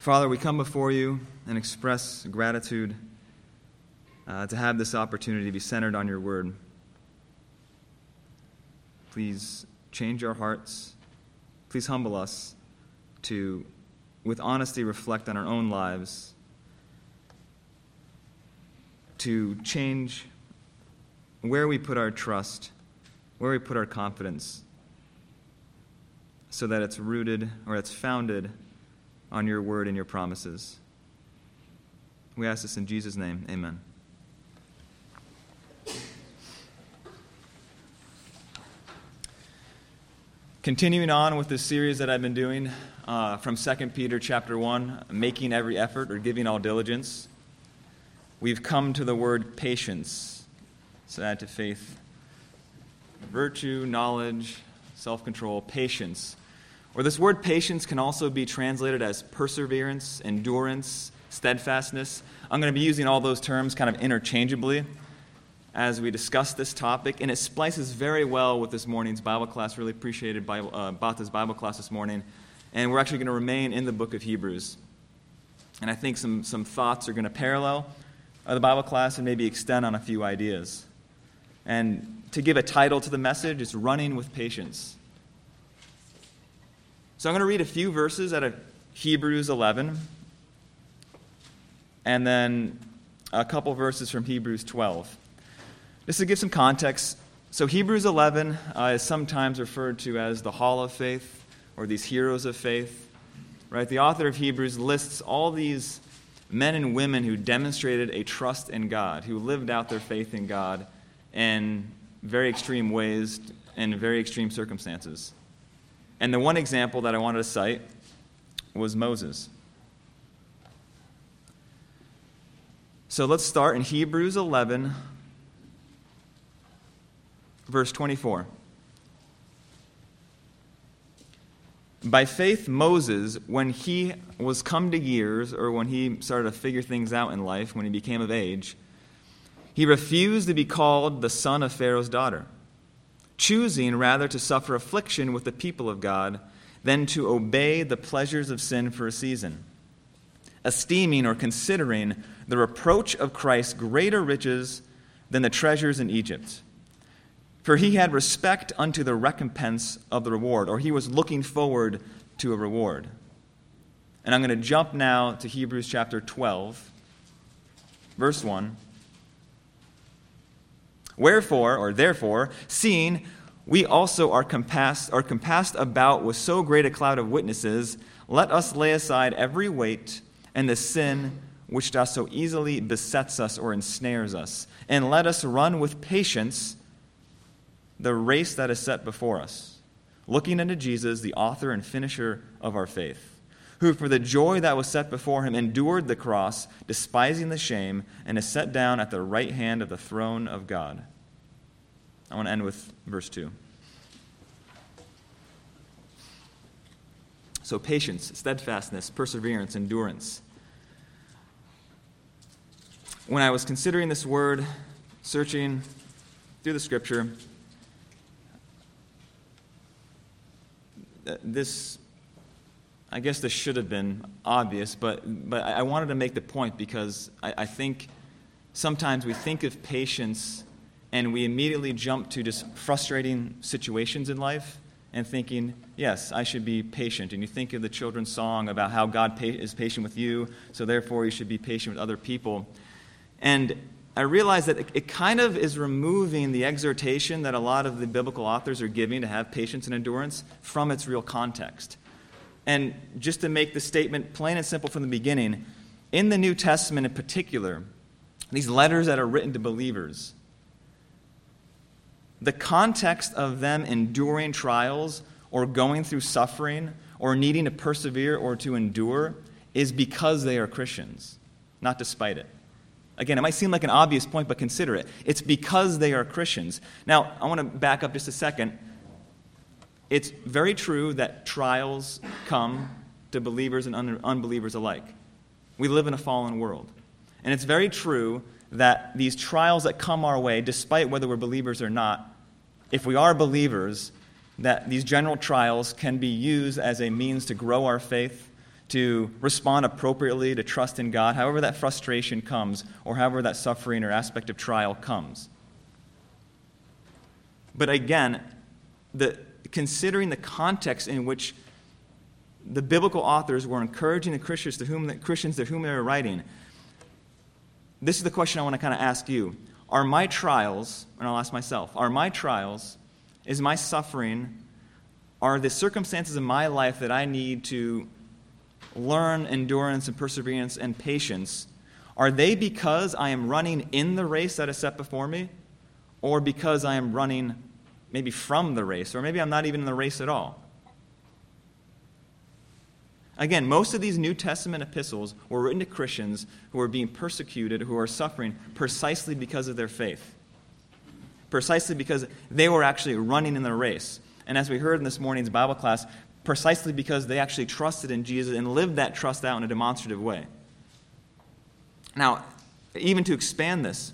Father, we come before you and express gratitude to have this opportunity to be centered on your word. Please change our hearts. Please humble us to, with honesty, reflect on our own lives, to change where we put our trust, where we put our confidence, so that it's rooted or it's founded on your word and your promises. We ask this in Jesus' name. Amen. Continuing on with this series that I've been doing from 2 Peter chapter 1, making every effort or giving all diligence, we've come to the word patience. So add to faith, virtue, knowledge, self-control, patience. Or this word patience can also be translated as perseverance, endurance, steadfastness. I'm going to be using all those terms kind of interchangeably as we discuss this topic, and it splices very well with this morning's Bible class. Really appreciated Bata's Bible class this morning. And we're actually going to remain in the book of Hebrews. And I think some thoughts are going to parallel the Bible class and maybe extend on a few ideas. And to give a title to the message, it's Running with Patience. So I'm going to read a few verses out of Hebrews 11, and then a couple verses from Hebrews 12. Just to give some context, so Hebrews 11 is sometimes referred to as the Hall of Faith, or these heroes of faith. Right? The author of Hebrews lists all these men and women who demonstrated a trust in God, who lived out their faith in God in very extreme ways, in very extreme circumstances. And the one example that I wanted to cite was Moses. So let's start in Hebrews 11, verse 24. By faith, Moses, when he was come to years, or when he started to figure things out in life, when he became of age, he refused to be called the son of Pharaoh's daughter, choosing rather to suffer affliction with the people of God than to obey the pleasures of sin for a season, esteeming or considering the reproach of Christ greater riches than the treasures in Egypt. For he had respect unto the recompense of the reward, or he was looking forward to a reward. And I'm going to jump now to Hebrews chapter 12, verse 1. Wherefore, or therefore, seeing we also are compassed about with so great a cloud of witnesses, let us lay aside every weight and the sin which doth so easily besets us or ensnares us, and let us run with patience the race that is set before us, looking unto Jesus, the author and finisher of our faith, who for the joy that was set before him endured the cross, despising the shame, and is set down at the right hand of the throne of God. I want to end with verse 2. So patience, steadfastness, perseverance, endurance. When I was considering this word, searching through the scripture, I guess this should have been obvious, but I wanted to make the point because I think sometimes we think of patience and we immediately jump to just frustrating situations in life and thinking, yes, I should be patient. And you think of the children's song about how God is patient with you, so therefore you should be patient with other people. And I realize that it kind of is removing the exhortation that a lot of the biblical authors are giving to have patience and endurance from its real context. And just to make the statement plain and simple from the beginning, in the New Testament in particular, these letters that are written to believers, the context of them enduring trials or going through suffering or needing to persevere or to endure is because they are Christians, not despite it. Again, it might seem like an obvious point, but consider it. It's because they are Christians. Now, I want to back up just a second. It's very true that trials come to believers and unbelievers alike. We live in a fallen world. And it's very true that these trials that come our way, despite whether we're believers or not, if we are believers, that these general trials can be used as a means to grow our faith, to respond appropriately, to trust in God, however that frustration comes, or however that suffering or aspect of trial comes. But again, considering the context in which the biblical authors were encouraging the Christians to whom they were writing, this is the question I want to kind of ask you. Are my trials, and I'll ask myself, are my trials, is my suffering, are the circumstances in my life that I need to learn endurance and perseverance and patience, are they because I am running in the race that is set before me, or because I am running maybe from the race, or maybe I'm not even in the race at all? Again, most of these New Testament epistles were written to Christians who are being persecuted, who are suffering precisely because of their faith, precisely because they were actually running in the race. And as we heard in this morning's Bible class, precisely because they actually trusted in Jesus and lived that trust out in a demonstrative way. Now, even to expand this,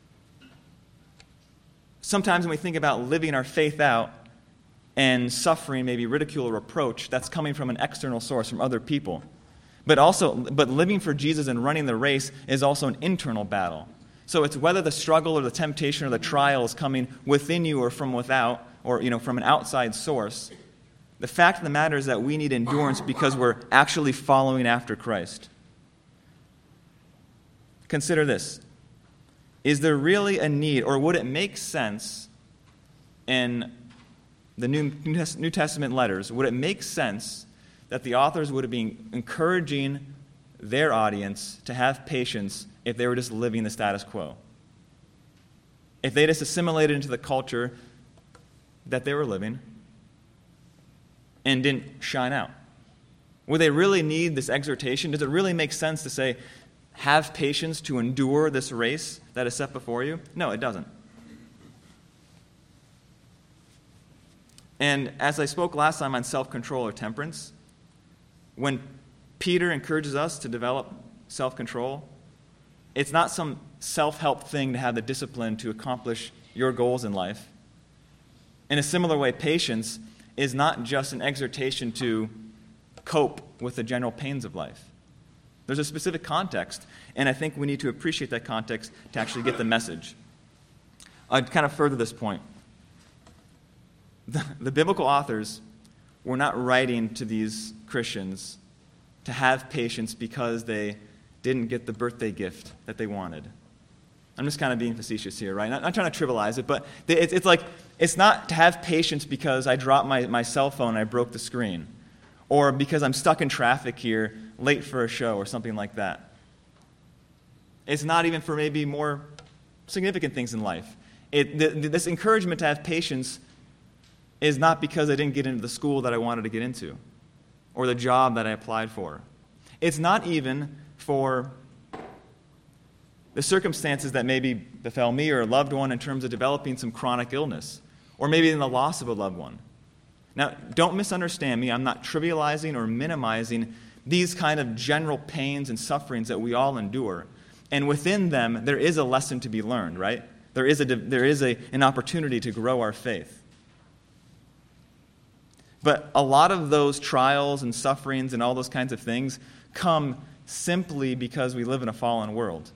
sometimes when we think about living our faith out and suffering maybe ridicule or reproach, that's coming from an external source, from other people. But living for Jesus and running the race is also an internal battle. So it's whether the struggle or the temptation or the trial is coming within you or from without, or from an outside source. The fact of the matter is that we need endurance because we're actually following after Christ. Consider this. Is there really a need, or would it make sense in the New Testament letters, would it make sense that the authors would have been encouraging their audience to have patience if they were just living the status quo? If they just assimilated into the culture that they were living and didn't shine out? Would they really need this exhortation? Does it really make sense to say, have patience to endure this race that is set before you? No, it doesn't. And as I spoke last time on self-control or temperance, when Peter encourages us to develop self-control, it's not some self-help thing to have the discipline to accomplish your goals in life. In a similar way, patience is not just an exhortation to cope with the general pains of life. There's a specific context, and I think we need to appreciate that context to actually get the message. I'd kind of further this point. The biblical authors were not writing to these Christians to have patience because they didn't get the birthday gift that they wanted. I'm just kind of being facetious here, right? Not trying to trivialize it, but it's like, it's not to have patience because I dropped my cell phone and I broke the screen, or because I'm stuck in traffic here, late for a show, or something like that. It's not even for maybe more significant things in life. This encouragement to have patience is not because I didn't get into the school that I wanted to get into, or the job that I applied for. It's not even for the circumstances that maybe befell me or a loved one in terms of developing some chronic illness, or maybe in the loss of a loved one. Now, don't misunderstand me. I'm not trivializing or minimizing these kind of general pains and sufferings that we all endure. And within them, there is a lesson to be learned, right? There is an opportunity to grow our faith. But a lot of those trials and sufferings and all those kinds of things come simply because we live in a fallen world.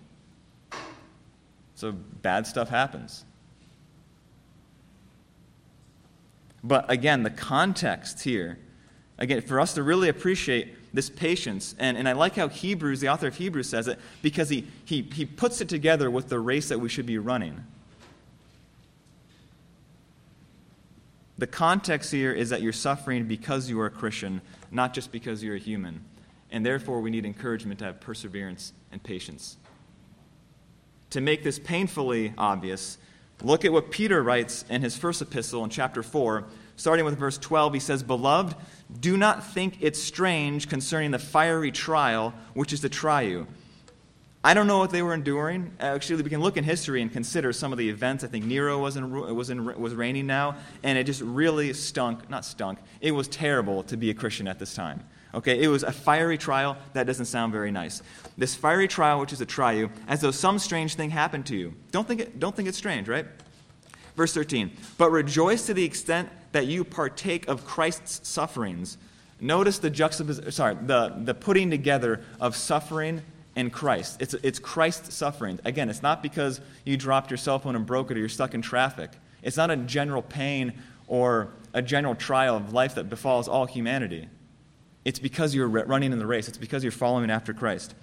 So bad stuff happens. But again, the context here, again, for us to really appreciate this patience, and I like how Hebrews, the author of Hebrews says it, because he puts it together with the race that we should be running. The context here is that you're suffering because you are a Christian, not just because you're a human. And therefore, we need encouragement to have perseverance and patience. To make this painfully obvious, look at what Peter writes in his first epistle in chapter 4. Starting with verse 12, he says, "Beloved, do not think it strange concerning the fiery trial which is to try you." I don't know what they were enduring. Actually, we can look in history and consider some of the events. I think Nero was reigning now, and it just really it was terrible to be a Christian at this time. Okay, it was a fiery trial. That doesn't sound very nice. This fiery trial which is to try you, as though some strange thing happened to you. Don't think it's strange, right? Verse 13, "But rejoice to the extent that you partake of Christ's sufferings, Notice the the putting together of suffering and Christ. It's Christ's suffering. Again, it's not because you dropped your cell phone and broke it or you're stuck in traffic. It's not a general pain or a general trial of life that befalls all humanity. It's because you're running in the race. It's because you're following after Christ.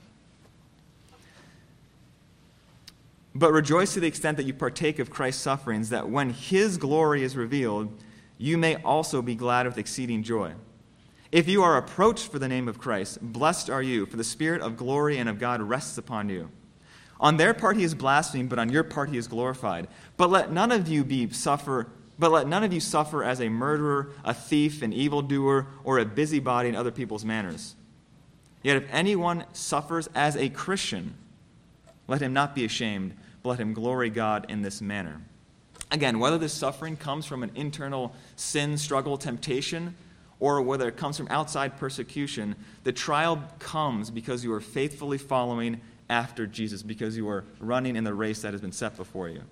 But rejoice to the extent that you partake of Christ's sufferings, that when his glory is revealed, you may also be glad with exceeding joy. If you are approached for the name of Christ, blessed are you, for the Spirit of glory and of God rests upon you. On their part he is blasphemed, but on your part he is glorified. But let none of you suffer as a murderer, a thief, an evildoer, or a busybody in other people's manners. Yet if anyone suffers as a Christian, let him not be ashamed, but let him glory God in this manner. Again, whether this suffering comes from an internal sin, struggle, temptation, or whether it comes from outside persecution, the trial comes because you are faithfully following after Jesus, because you are running in the race that has been set before you.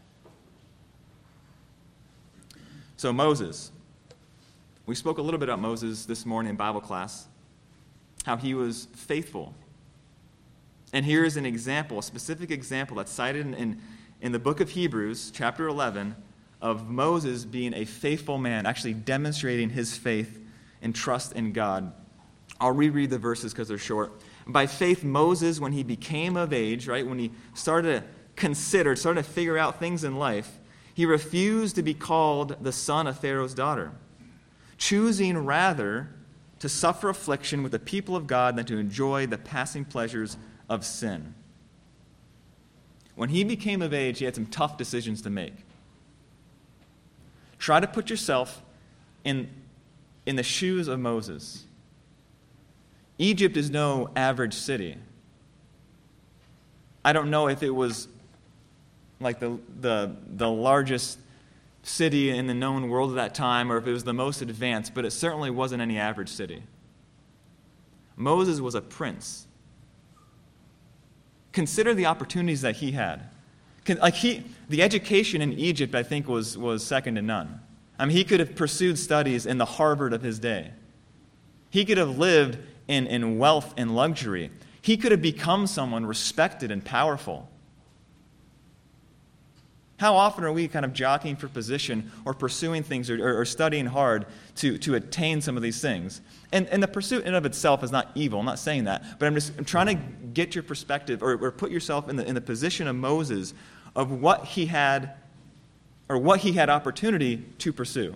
So Moses. We spoke a little bit about Moses this morning in Bible class, how he was faithful. And here is an example, a specific example that's cited in the book of Hebrews, chapter 11, of Moses being a faithful man, actually demonstrating his faith and trust in God. I'll reread the verses because they're short. By faith, Moses, when he became of age, right, when he started to figure out things in life, he refused to be called the son of Pharaoh's daughter, choosing rather to suffer affliction with the people of God than to enjoy the passing pleasures of sin. When he became of age, he had some tough decisions to make. Try to put yourself in the shoes of Moses. Egypt is no average city. I don't know if it was like the largest city in the known world at that time, or if it was the most advanced, but it certainly wasn't any average city. Moses was a prince. Consider the opportunities that he had. The education in Egypt, I think, was second to none. I mean, he could have pursued studies in the Harvard of his day. He could have lived in wealth and luxury. He could have become someone respected and powerful. How often are we kind of jockeying for position or pursuing things or studying hard to attain some of these things? And the pursuit in and of itself is not evil. I'm not saying that. But I'm trying to get your perspective or put yourself in the position of Moses of what he had opportunity to pursue.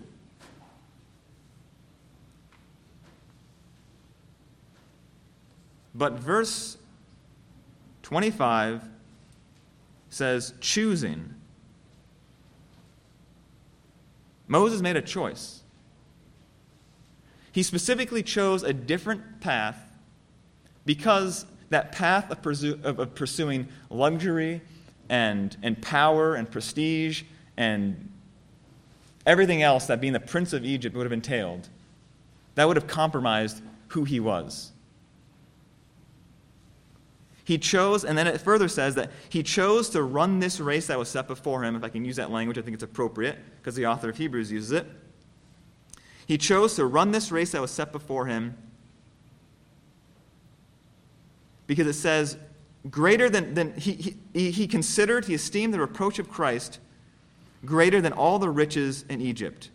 But verse 25 says, choosing. Moses made a choice. He specifically chose a different path because that path of pursuing luxury and power and prestige and everything else that being the prince of Egypt would have entailed, that would have compromised who he was. He chose, and then it further says that he chose to run this race that was set before him. If I can use that language, I think it's appropriate because the author of Hebrews uses it. He chose to run this race that was set before him because it says, greater than he considered, he esteemed the reproach of Christ greater than all the riches in Egypt.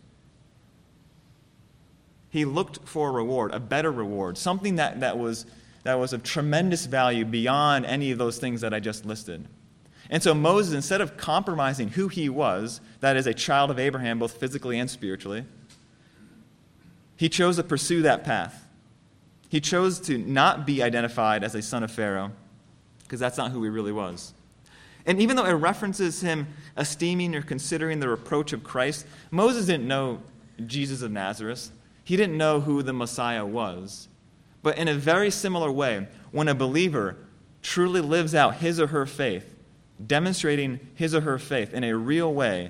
He looked for a reward, a better reward, something that was of tremendous value beyond any of those things that I just listed. And so Moses, instead of compromising who he was, that is a child of Abraham, both physically and spiritually, he chose to pursue that path. He chose to not be identified as a son of Pharaoh, because that's not who he really was. And even though it references him esteeming or considering the reproach of Christ, Moses didn't know Jesus of Nazareth. He didn't know who the Messiah was. But in a very similar way, when a believer truly lives out his or her faith, demonstrating his or her faith in a real way,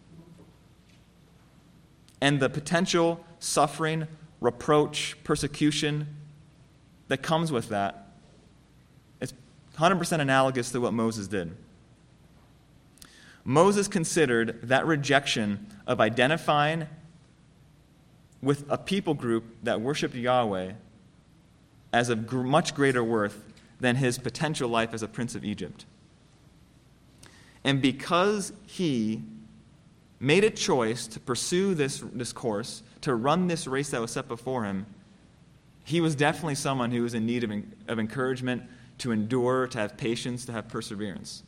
and the potential suffering, reproach, persecution that comes with that, it's 100% analogous to what Moses did. Moses considered that rejection of identifying with a people group that worshiped Yahweh as of much greater worth than his potential life as a prince of Egypt. And because he made a choice to pursue this course, to run this race that was set before him, he was definitely someone who was in need of encouragement, to endure, to have patience, to have perseverance.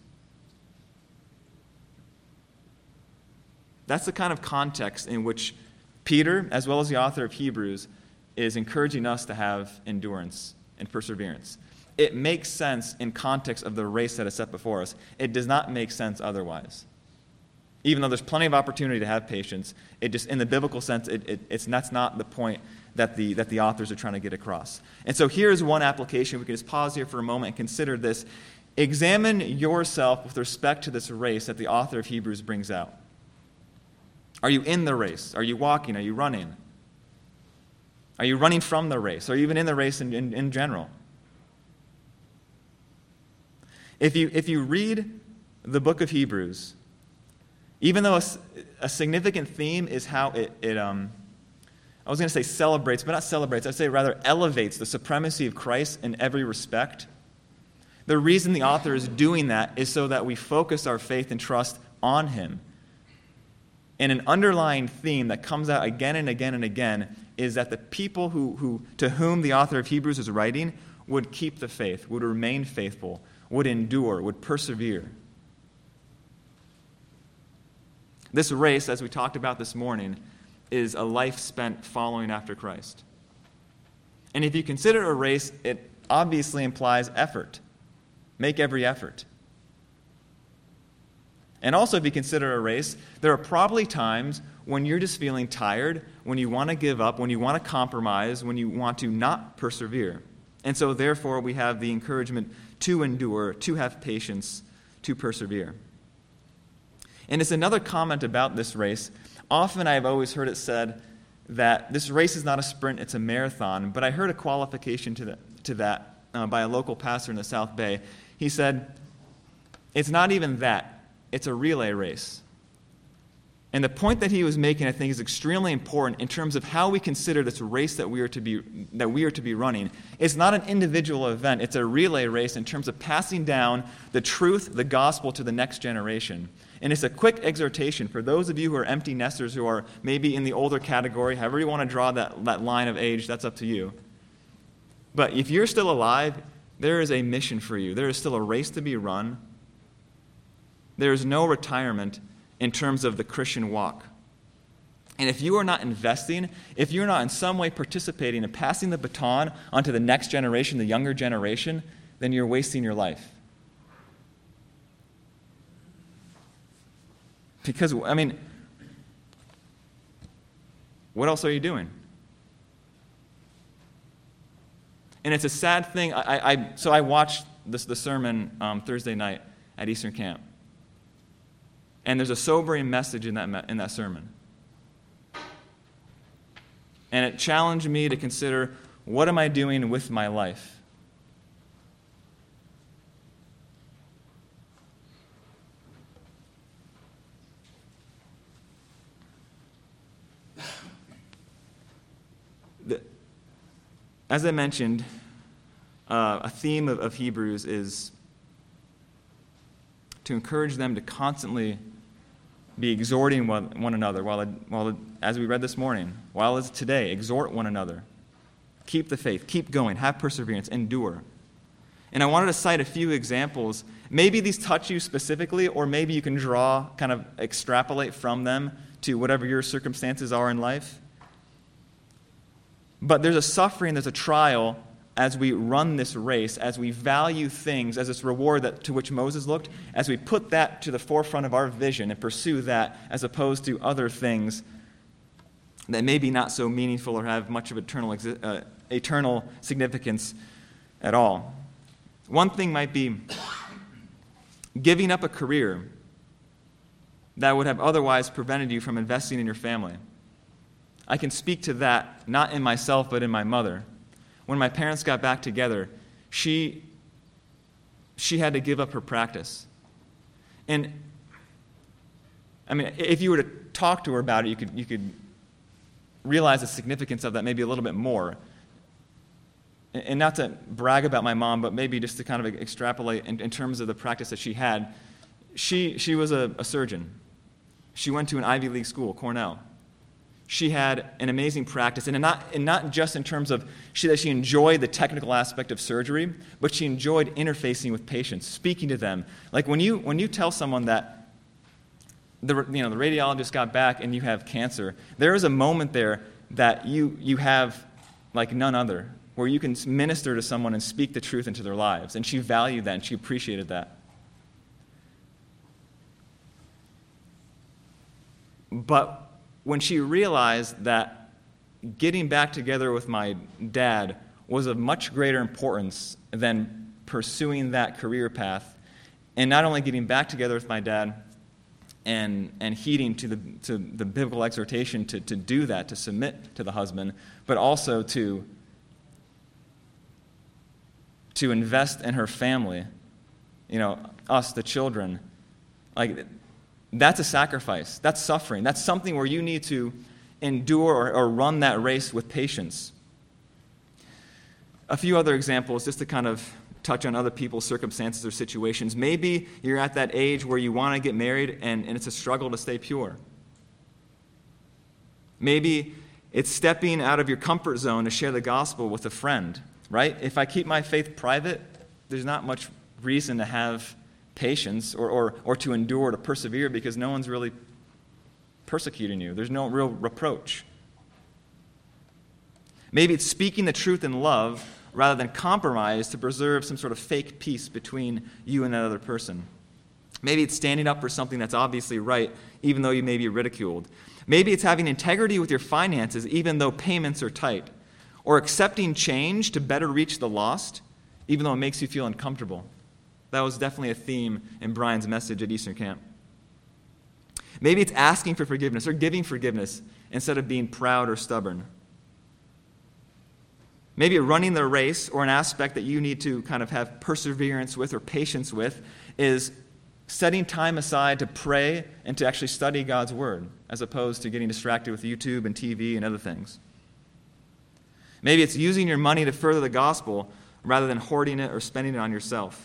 That's the kind of context in which Peter, as well as the author of Hebrews, is encouraging us to have endurance and perseverance. It makes sense in context of the race that is set before us. It does not make sense otherwise. Even though there's plenty of opportunity to have patience, it just, in the biblical sense, that's not the point that the authors are trying to get across. And so here's one application. We can just pause here for a moment and consider this. Examine yourself with respect to this race that the author of Hebrews brings out. Are you in the race? Are you walking? Are you running? Are you running from the race? Are you even in the race in general? If you read the book of Hebrews, even though a significant theme is how it I was going to say celebrates, but not celebrates, I'd say rather elevates the supremacy of Christ in every respect. The reason the author is doing that is so that we focus our faith and trust on him. And an underlying theme that comes out again and again and again is that the people to whom the author of Hebrews is writing would keep the faith, would remain faithful, would endure, would persevere. This race, as we talked about this morning, is a life spent following after Christ. And if you consider a race, it obviously implies effort. Make every effort. And also, if you consider a race, there are probably times when you're just feeling tired, when you want to give up, when you want to compromise, when you want to not persevere. And so, therefore, we have the encouragement to endure, to have patience, to persevere. And it's another comment about this race. Often I've always heard it said that this race is not a sprint, it's a marathon. But I heard a qualification to that by a local pastor in the South Bay. He said, it's not even that. It's a relay race. And the point that he was making, I think, is extremely important in terms of how we consider this race that we are to be running. It's not an individual event. It's a relay race in terms of passing down the truth, the gospel, to the next generation. And it's a quick exhortation for those of you who are empty nesters, who are maybe in the older category, however you want to draw that line of age, that's up to you. But if you're still alive, there is a mission for you. There is still a race to be run. There is no retirement in terms of the Christian walk. And if you are not investing, if you're not in some way participating in passing the baton onto the next generation, the younger generation, then you're wasting your life. Because, what else are you doing? And it's a sad thing. So I watched the sermon Thursday night at Eastern Camp. And there's a sobering message in that sermon. And it challenged me to consider, what am I doing with my life? As I mentioned, a theme of Hebrews is to encourage them to constantly be exhorting one another, while as we read this morning, while it's today, exhort one another. Keep the faith, keep going, have perseverance, endure. And I wanted to cite a few examples. Maybe these touch you specifically, or maybe you can kind of extrapolate from them to whatever your circumstances are in life. But there's a suffering, there's a trial as we run this race, as we value things as this reward to which Moses looked, as we put that to the forefront of our vision and pursue that as opposed to other things that may be not so meaningful or have much of eternal significance at all. One thing might be giving up a career that would have otherwise prevented you from investing in your family. I can speak to that, not in myself, but in my mother. When my parents got back together, she had to give up her practice. And if you were to talk to her about it, you could realize the significance of that maybe a little bit more. And not to brag about my mom, but maybe just to kind of extrapolate in terms of the practice that she had. She was a surgeon. She went to an Ivy League school, Cornell. She had an amazing practice, and not just in terms of that she enjoyed the technical aspect of surgery, but she enjoyed interfacing with patients, speaking to them. Like when you tell someone that the radiologist got back and you have cancer, there is a moment there that you have like none other, where you can minister to someone and speak the truth into their lives. And she valued that and she appreciated that. But when she realized that getting back together with my dad was of much greater importance than pursuing that career path, and not only getting back together with my dad and heeding to the biblical exhortation to do that, to submit to the husband, but also to invest in her family, us, the children, like, that's a sacrifice. That's suffering. That's something where you need to endure or run that race with patience. A few other examples, just to kind of touch on other people's circumstances or situations. Maybe you're at that age where you want to get married and it's a struggle to stay pure. Maybe it's stepping out of your comfort zone to share the gospel with a friend, right? If I keep my faith private, there's not much reason to have patience or to endure, to persevere, because no one's really persecuting you. There's no real reproach. Maybe it's speaking the truth in love rather than compromise to preserve some sort of fake peace between you and that other person. Maybe it's standing up for something that's obviously right, even though you may be ridiculed. Maybe it's having integrity with your finances, even though payments are tight. Or accepting change to better reach the lost, even though it makes you feel uncomfortable. That was definitely a theme in Brian's message at Eastern Camp. Maybe it's asking for forgiveness or giving forgiveness instead of being proud or stubborn. Maybe running the race, or an aspect that you need to kind of have perseverance with or patience with, is setting time aside to pray and to actually study God's Word, as opposed to getting distracted with YouTube and TV and other things. Maybe it's using your money to further the gospel rather than hoarding it or spending it on yourself.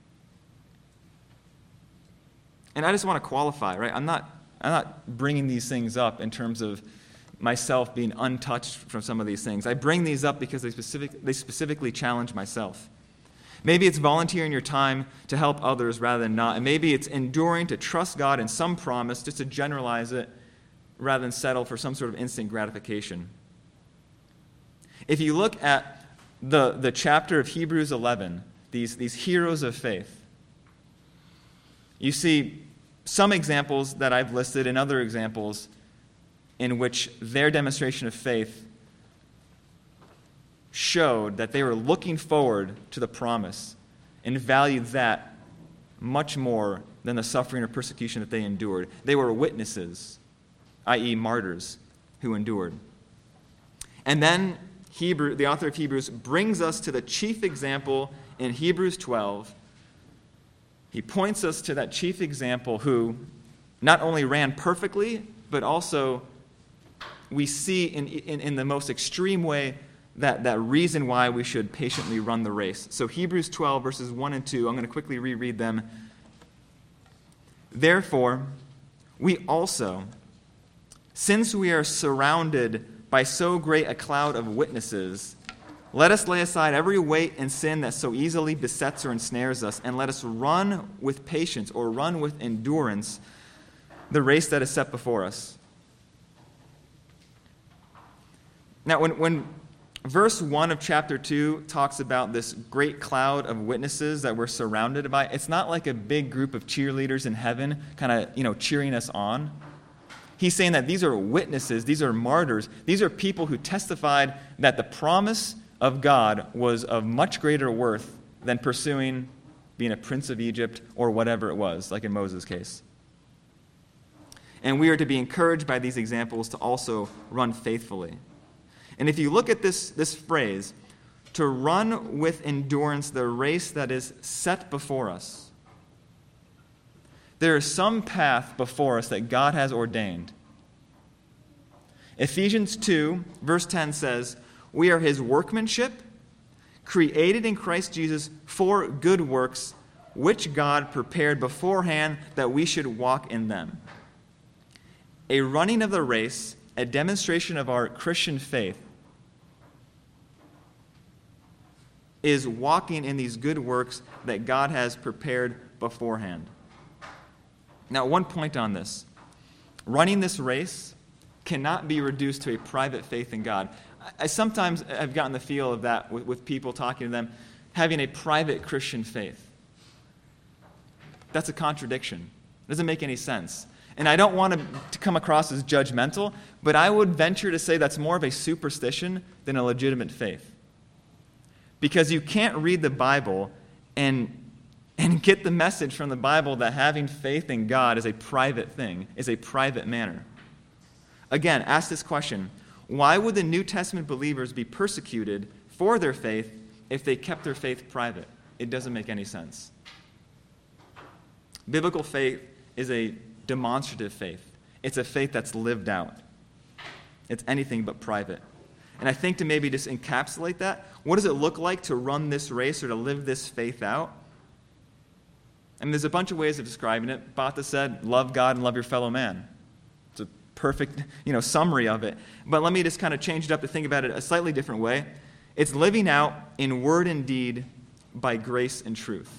And I just want to qualify, right? I'm not bringing these things up in terms of myself being untouched from some of these things. I bring these up because they specifically challenge myself. Maybe it's volunteering your time to help others rather than not. And maybe it's enduring to trust God in some promise, just to generalize it, rather than settle for some sort of instant gratification. If you look at the chapter of Hebrews 11, these heroes of faith, you see some examples that I've listed and other examples in which their demonstration of faith showed that they were looking forward to the promise and valued that much more than the suffering or persecution that they endured. They were witnesses, i.e. martyrs, who endured. And then the author of Hebrews brings us to the chief example in Hebrews 12. He points us to that chief example who not only ran perfectly, but also we see in the most extreme way that reason why we should patiently run the race. So Hebrews 12, verses 1 and 2, I'm going to quickly reread them. Therefore, we also, since we are surrounded by so great a cloud of witnesses, let us lay aside every weight and sin that so easily besets or ensnares us, and let us run with patience, or run with endurance, the race that is set before us. Now, when verse 1 of chapter 2 talks about this great cloud of witnesses that we're surrounded by, it's not like a big group of cheerleaders in heaven kind of, cheering us on. He's saying that these are witnesses, these are martyrs, these are people who testified that the promise of God was of much greater worth than pursuing being a prince of Egypt or whatever it was, like in Moses' case. And we are to be encouraged by these examples to also run faithfully. And if you look at this phrase, to run with endurance the race that is set before us, there is some path before us that God has ordained. Ephesians 2, verse 10 says, "We are his workmanship, created in Christ Jesus for good works, which God prepared beforehand that we should walk in them." A running of the race, a demonstration of our Christian faith, is walking in these good works that God has prepared beforehand. Now, one point on this. Running this race cannot be reduced to a private faith in God. I sometimes have gotten the feel of that with people, talking to them, having a private Christian faith. That's a contradiction. It doesn't make any sense. And I don't want to come across as judgmental, but I would venture to say that's more of a superstition than a legitimate faith. Because you can't read the Bible and get the message from the Bible that having faith in God is a private thing, is a private manner. Again, ask this question: why would the New Testament believers be persecuted for their faith if they kept their faith private? It doesn't make any sense. Biblical faith is a demonstrative faith. It's a faith that's lived out. It's anything but private. And I think to maybe just encapsulate that, what does it look like to run this race or to live this faith out? And there's a bunch of ways of describing it. Bata said, love God and love your fellow man. It's a perfect, summary of it. But let me just kind of change it up to think about it a slightly different way. It's living out in word and deed by grace and truth.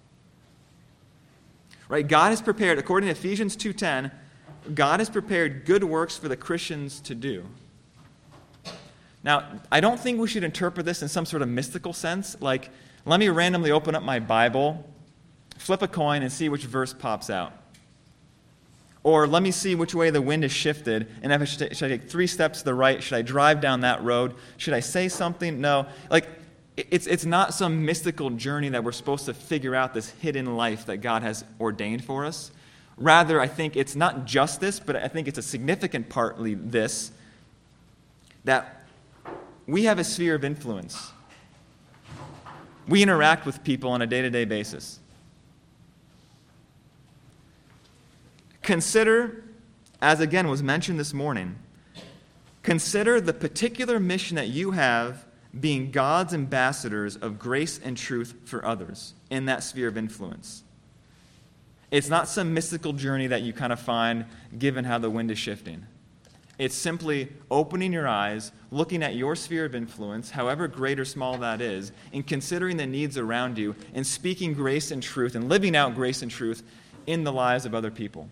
Right? God has prepared, according to Ephesians 2:10, God has prepared good works for the Christians to do. Now, I don't think we should interpret this in some sort of mystical sense, like, let me randomly open up my Bible, flip a coin, and see which verse pops out. Or let me see which way the wind is shifted, and if should I take 3 steps to the right? Should I drive down that road? Should I say something? No. It's not some mystical journey that we're supposed to figure out this hidden life that God has ordained for us. Rather, I think it's not just this, but I think it's a significant partly this, that we have a sphere of influence. We interact with people on a day-to-day basis. Consider, as again was mentioned this morning, consider the particular mission that you have being God's ambassadors of grace and truth for others in that sphere of influence. It's not some mystical journey that you kind of find given how the wind is shifting. It's simply opening your eyes, looking at your sphere of influence, however great or small that is, and considering the needs around you, and speaking grace and truth, and living out grace and truth in the lives of other people.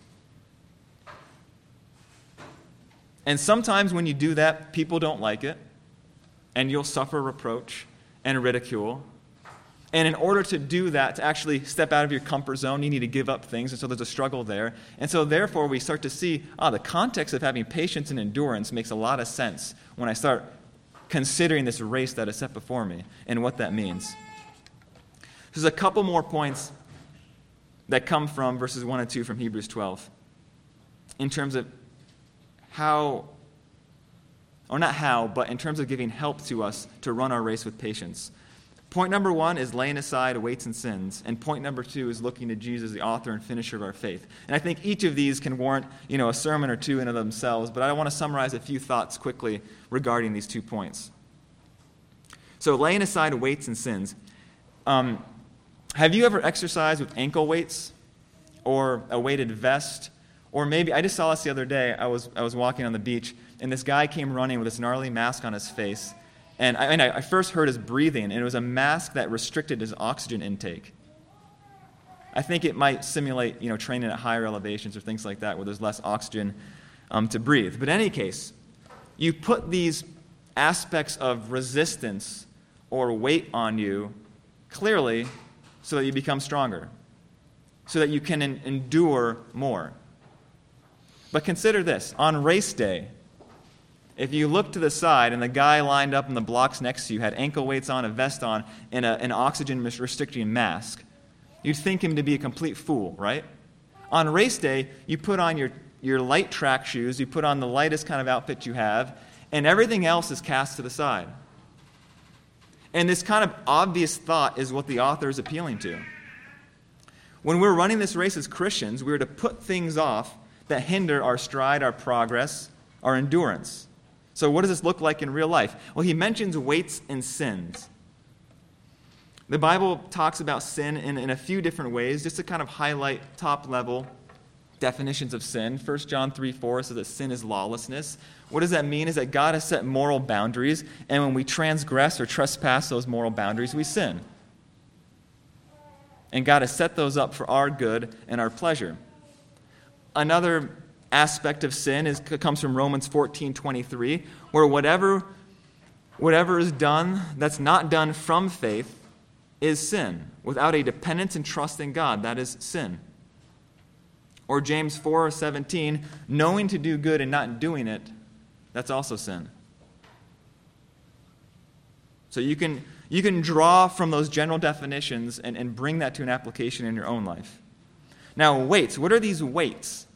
And sometimes when you do that, people don't like it, and you'll suffer reproach and ridicule. And in order to do that, to actually step out of your comfort zone, you need to give up things, and so there's a struggle there. And so therefore we start to see, the context of having patience and endurance makes a lot of sense when I start considering this race that is set before me and what that means. There's a couple more points that come from verses 1 and 2 from Hebrews 12 in terms of but in terms of giving help to us to run our race with patience. Point number 1 is laying aside weights and sins. And point number 2 is looking to Jesus, the author and finisher of our faith. And I think each of these can warrant, a sermon or two in of themselves, but I want to summarize a few thoughts quickly regarding these 2 points. So laying aside weights and sins. Have you ever exercised with ankle weights or a weighted vest? Or maybe, I just saw this the other day, I was walking on the beach, and this guy came running with this gnarly mask on his face. And I first heard his breathing, and it was a mask that restricted his oxygen intake. I think it might simulate, training at higher elevations or things like that where there's less oxygen to breathe. But in any case, you put these aspects of resistance or weight on you clearly so that you become stronger, so that you can endure more. But consider this. On race day, if you look to the side and the guy lined up in the blocks next to you had ankle weights on, a vest on, and an oxygen-restricting mask, you'd think him to be a complete fool, right? On race day, you put on your light track shoes, you put on the lightest kind of outfit you have, and everything else is cast to the side. And this kind of obvious thought is what the author is appealing to. When we're running this race as Christians, we're to put things off that hinder our stride, our progress, our endurance. So what does this look like in real life? Well, he mentions weights and sins. The Bible talks about sin in a few different ways, just to kind of highlight top-level definitions of sin. 1 John 3:4 says that sin is lawlessness. What does that mean? Is that God has set moral boundaries, and when we transgress or trespass those moral boundaries, we sin. And God has set those up for our good and our pleasure. Another aspect of sin comes from Romans 14:23, where whatever is done that's not done from faith is sin. Without a dependence and trust in God, that is sin. Or James 4:17, knowing to do good and not doing it, that's also sin. So you can draw from those general definitions and bring that to an application in your own life. Now, weights. What are these weights?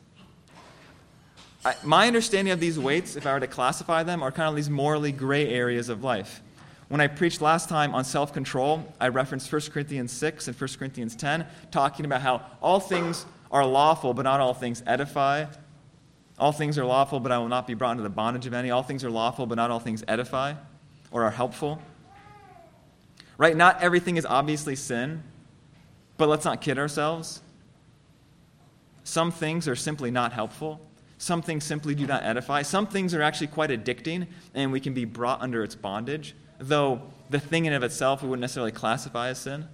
My understanding of these weights, if I were to classify them, are kind of these morally gray areas of life. When I preached last time on self-control, I referenced 1 Corinthians 6 and 1 Corinthians 10, talking about how all things are lawful, but not all things edify. All things are lawful, but I will not be brought into the bondage of any. All things are lawful, but not all things edify or are helpful. Right? Not everything is obviously sin, but let's not kid ourselves. Some things are simply not helpful. Some things simply do not edify. Some things are actually quite addicting, and we can be brought under its bondage, though the thing in and of itself we wouldn't necessarily classify as sin.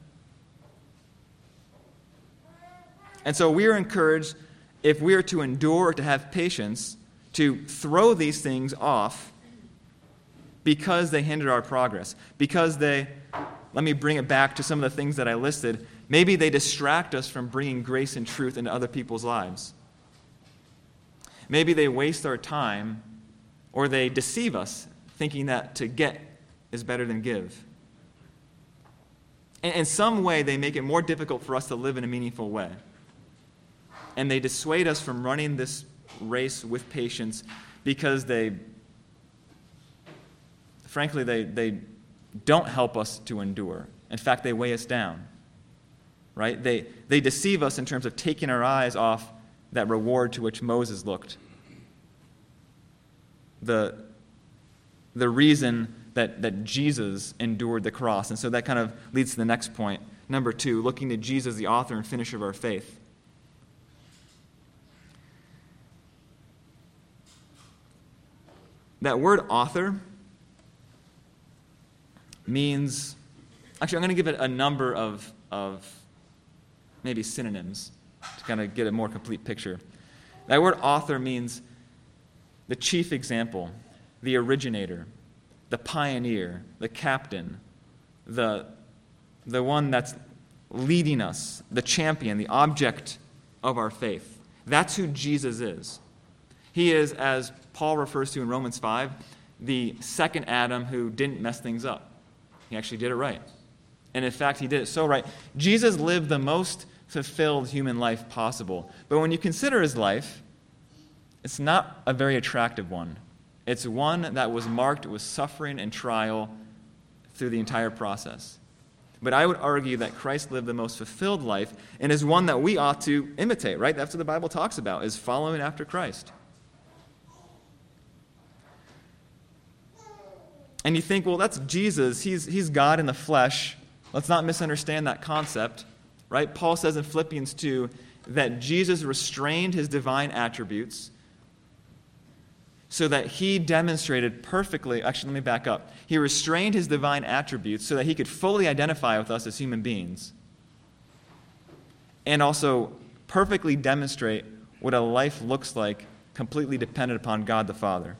And so we are encouraged, if we are to endure or to have patience, to throw these things off because they hinder our progress. Because let me bring it back to some of the things that I listed, maybe they distract us from bringing grace and truth into other people's lives. Maybe they waste our time, or they deceive us, thinking that to get is better than give. In some way, they make it more difficult for us to live in a meaningful way. And they dissuade us from running this race with patience because frankly, they don't help us to endure. In fact, they weigh us down. Right? They deceive us in terms of taking our eyes off that reward to which Moses looked. The reason that Jesus endured the cross. And so that kind of leads to the next point. Number 2, looking to Jesus, the author and finisher of our faith. That word author means, actually I'm going to give it a number of maybe synonyms to kind of get a more complete picture. That word author means the chief example, the originator, the pioneer, the captain, the one that's leading us, the champion, the object of our faith. That's who Jesus is. He is, as Paul refers to in Romans 5, the second Adam who didn't mess things up. He actually did it right. And in fact, he did it so right. Jesus lived the most fulfilled human life possible. But when you consider his life, it's not a very attractive one. It's one that was marked with suffering and trial through the entire process. But I would argue that Christ lived the most fulfilled life and is one that we ought to imitate, right? That's what the Bible talks about, is following after Christ. And you think, well, that's Jesus. He's God in the flesh. Let's not misunderstand that concept, right? Paul says in Philippians 2 that Jesus restrained his divine attributes so that he demonstrated perfectly, actually, let me back up. He restrained his divine attributes so that he could fully identify with us as human beings and also perfectly demonstrate what a life looks like completely dependent upon God the Father.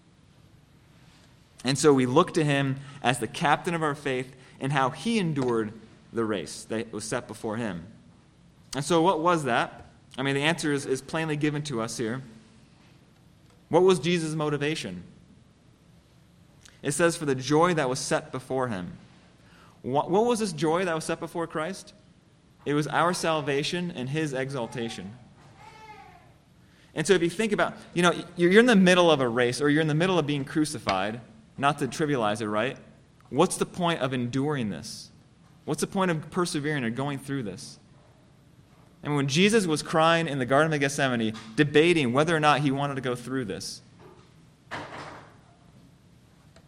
And so we look to him as the captain of our faith and how he endured the race that was set before him. And so what was that? I mean, the answer is plainly given to us here. What was Jesus' motivation? It says, for the joy that was set before him. What was this joy that was set before Christ? It was our salvation and his exaltation. And so if you think about, you're in the middle of a race, or you're in the middle of being crucified, not to trivialize it, right? What's the point of enduring this? What's the point of persevering or going through this? And when Jesus was crying in the Garden of Gethsemane, debating whether or not he wanted to go through this,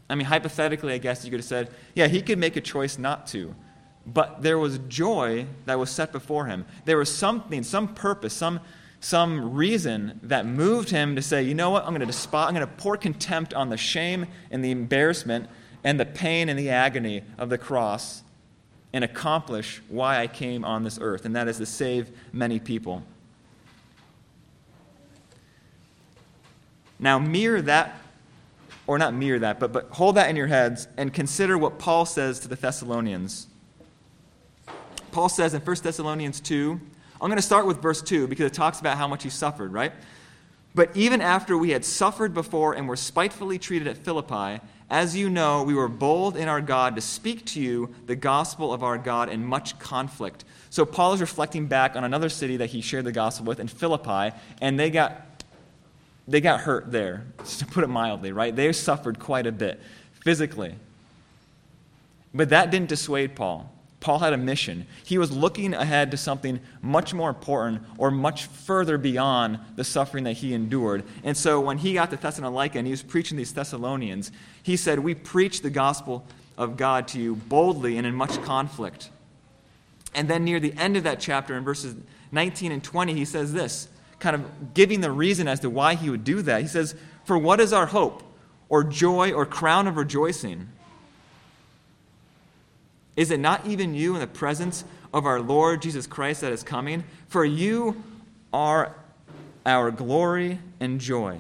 I mean, hypothetically, I guess you could have said, yeah, he could make a choice not to. But there was joy that was set before him. There was something, some purpose, some reason that moved him to say, you know what, I'm going to pour contempt on the shame and the embarrassment and the pain and the agony of the cross and accomplish why I came on this earth, and that is to save many people. Now mirror that, or not mirror that, but hold that in your heads and consider what Paul says to the Thessalonians. Paul says in 1 Thessalonians 2, I'm going to start with verse 2 because it talks about how much he suffered, right? But even after we had suffered before and were spitefully treated at Philippi, as you know, we were bold in our God to speak to you the gospel of our God in much conflict. So Paul is reflecting back on another city that he shared the gospel with in Philippi, and they got hurt there, to put it mildly, right? They suffered quite a bit physically. But that didn't dissuade Paul. Paul had a mission. He was looking ahead to something much more important or much further beyond the suffering that he endured. And so when he got to Thessalonica and he was preaching these Thessalonians, he said, we preach the gospel of God to you boldly and in much conflict. And then near the end of that chapter, in verses 19 and 20, he says this, kind of giving the reason as to why he would do that. He says, for what is our hope or joy or crown of rejoicing? Is it not even you in the presence of our Lord Jesus Christ that is coming? For you are our glory and joy.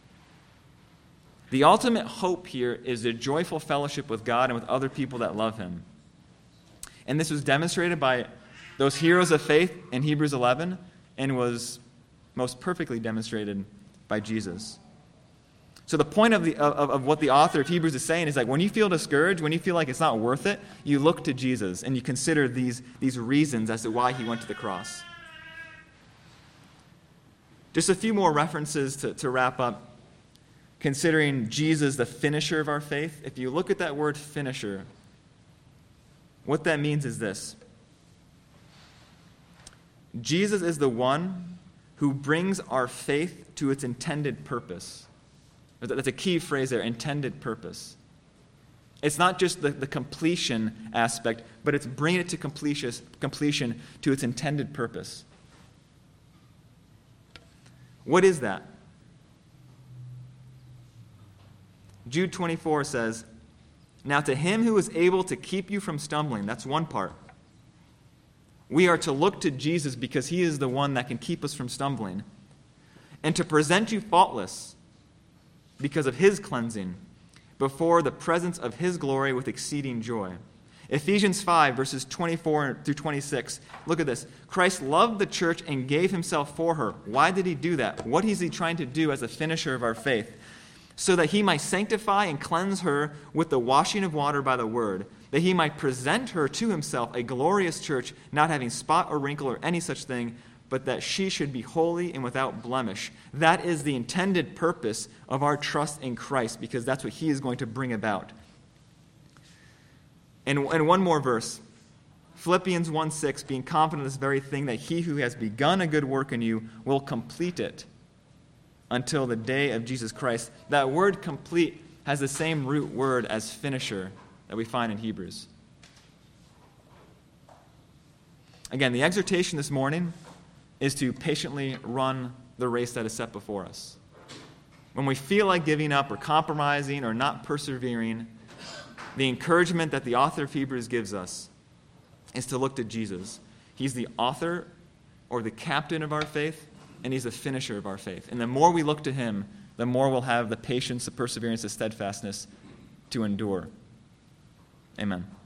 The ultimate hope here is a joyful fellowship with God and with other people that love him. And this was demonstrated by those heroes of faith in Hebrews 11 and was most perfectly demonstrated by Jesus. So the point of what the author of Hebrews is saying is like when you feel discouraged, when you feel like it's not worth it, you look to Jesus and you consider these reasons as to why he went to the cross. Just a few more references to wrap up. Considering Jesus the finisher of our faith, if you look at that word finisher, what that means is this. Jesus is the one who brings our faith to its intended purpose. That's a key phrase there, intended purpose. It's not just the completion aspect, but it's bringing it to completion to its intended purpose. What is that? Jude 24 says, now to him who is able to keep you from stumbling, that's one part. We are to look to Jesus because he is the one that can keep us from stumbling. And to present you faultless because of his cleansing before the presence of his glory with exceeding joy. Ephesians 5, verses 24 through 26. Look at this. Christ loved the church and gave himself for her. Why did he do that? What is he trying to do as a finisher of our faith? So that he might sanctify and cleanse her with the washing of water by the word, that he might present her to himself a glorious church, not having spot or wrinkle or any such thing, but that she should be holy and without blemish. That is the intended purpose of our trust in Christ, because that's what he is going to bring about. And one more verse. Philippians 1:6, being confident of this very thing, that he who has begun a good work in you will complete it until the day of Jesus Christ. That word complete has the same root word as finisher that we find in Hebrews. Again, the exhortation this morning is to patiently run the race that is set before us. When we feel like giving up or compromising or not persevering, the encouragement that the author of Hebrews gives us is to look to Jesus. He's the author or the captain of our faith, and he's the finisher of our faith. And the more we look to him, the more we'll have the patience, the perseverance, the steadfastness to endure. Amen.